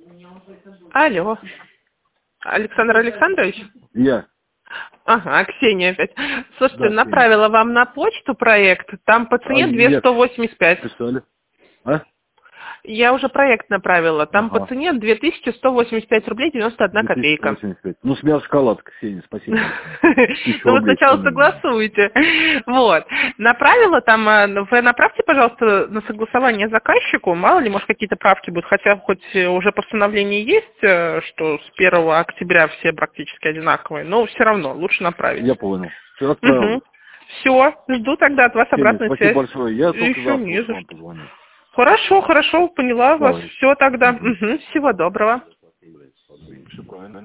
Алло. Александр Александрович? Я. Ага, Ксения опять. Слушайте, Да, направила вам на почту проект, там по цене нет. 2185. Писали. А? Я уже проект направила, там по Ага. цене 2185 рублей 91 копейка. 2085. Ну, с меня шоколадка, Ксения, спасибо. Ну, вы сначала согласуете. Вот. Направила там, вы направьте, пожалуйста, на согласование заказчику, мало ли, может, какие-то правки будут, хотя хоть уже постановление есть, что с 1 октября все практически одинаковые, но все равно, лучше направить. Я понял. Все, отправил. Все, жду тогда от вас обратной связи. Спасибо большое. Я только Еще завтра не за вам что. позвоню. Хорошо, поняла вас. Давай. Все тогда. Всего доброго. Все правильно.